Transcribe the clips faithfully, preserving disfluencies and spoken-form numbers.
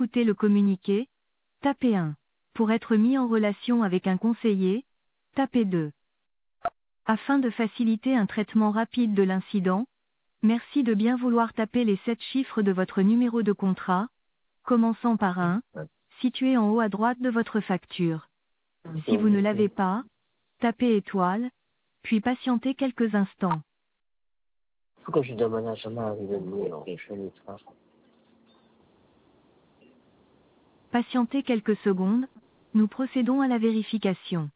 écouter le communiqué, tapez un. Pour être mis en relation avec un conseiller, tapez deux. Afin de faciliter un traitement rapide de l'incident, merci de bien vouloir taper les sept chiffres de votre numéro de contrat, commençant par un, situé en haut à droite de votre facture. Si vous ne l'avez pas, tapez étoile, puis patientez quelques instants. 不过是这么那什么人给说你操。 Patientez quelques secondes, nous procédons à la vérification.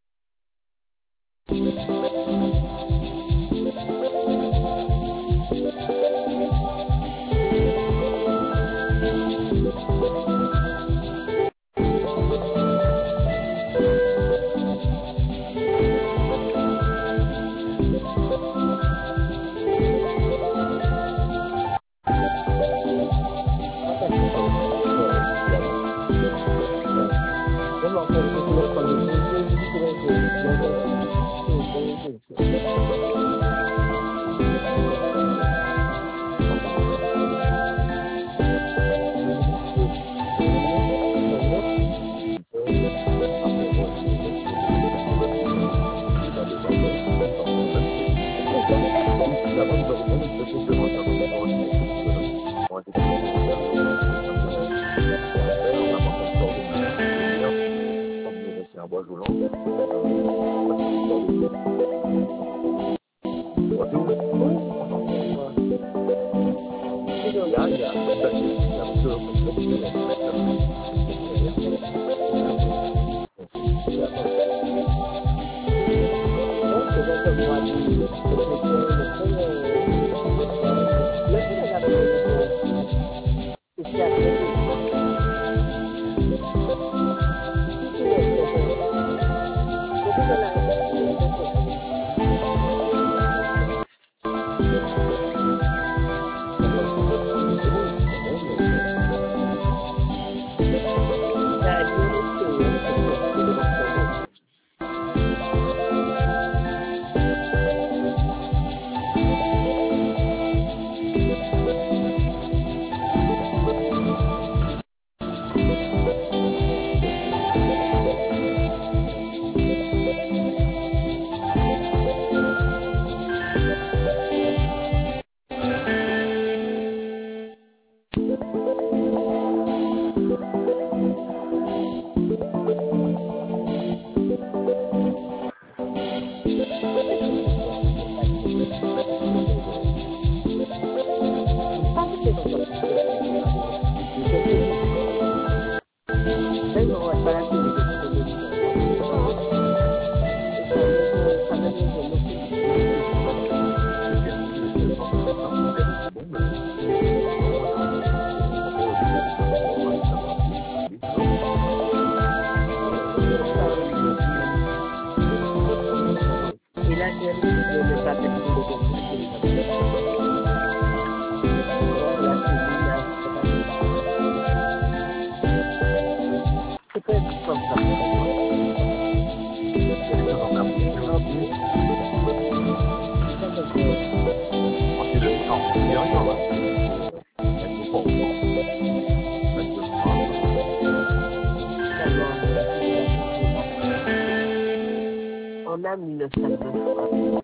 En âme, le salve.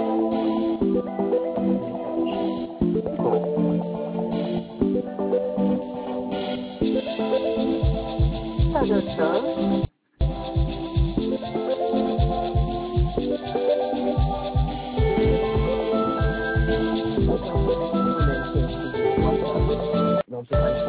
Pas de ça. Non, c'est pas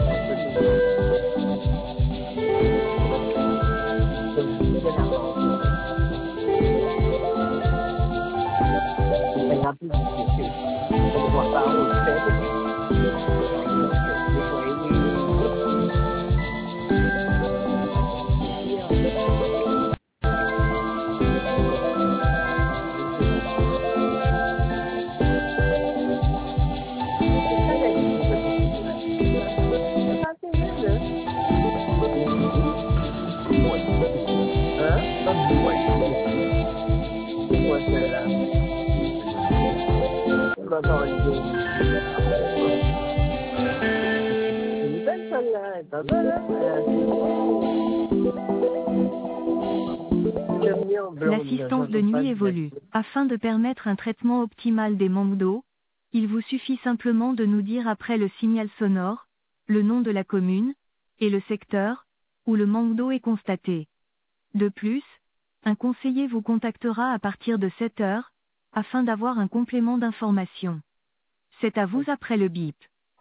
L'assistance de nuit évolue. Afin de permettre un traitement optimal des manques d'eau, il vous suffit simplement de nous dire après le signal sonore, le nom de la commune, et le secteur, où le manque d'eau est constaté. De plus, un conseiller vous contactera à partir de sept heures, afin d'avoir un complément d'information. C'est à vous après le bip.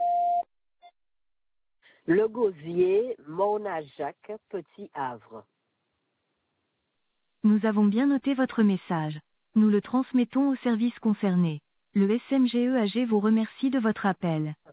Le Gosier, Monajac, Petit Havre. Nous avons bien noté votre message. Nous le transmettons au service concerné. Le S M G E A G vous remercie de votre appel.